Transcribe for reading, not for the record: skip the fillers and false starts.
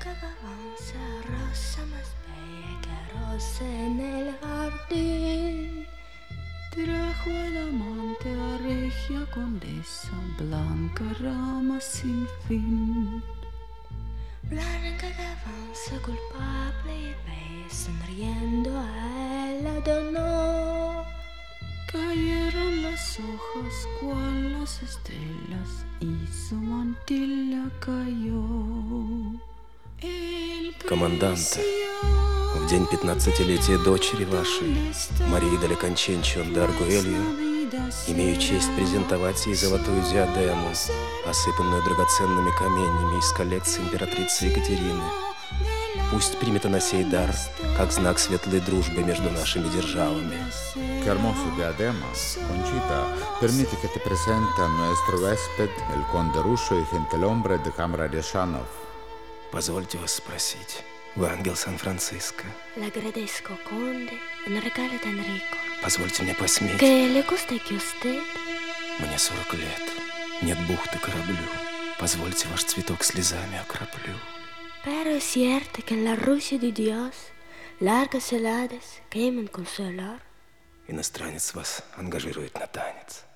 avanza rossa ma specchia rossa nel giardino. Trajo el amante a regia condesa, blanca rama sin fin. Blanca che avanza colpabile e sonriendo a él la donó. Cayeron las hojas cual las estrellas y su mantilla cayó. Команданте, в день 15-летия дочери вашей, Марии Далеконченчион де Аргуэлью, имею честь презентовать ей золотую диадему, осыпанную драгоценными каменьями из коллекции императрицы Екатерины. Pust primit на сей дар, как знак светлой дружбы между нашими державами. Qué hermoso diadema, Conchita. Permite que te presente a nuestro huésped, el conde ruso y gentilhombre de Cámara Riazanov. Позвольте вас спросить, вы ангел Сан-Франциско? L'agradezco, conde, un regalo tan rico. Позвольте мне посметь. ¿Qué le gusta que usted? Мне 40 лет, нет бухты кораблю. Позвольте ваш цветок слезами окроплю. Pero es cierto que en la Rusia de Dios largas heladas queman con su olor. Иностранец вас ангажирует на танец.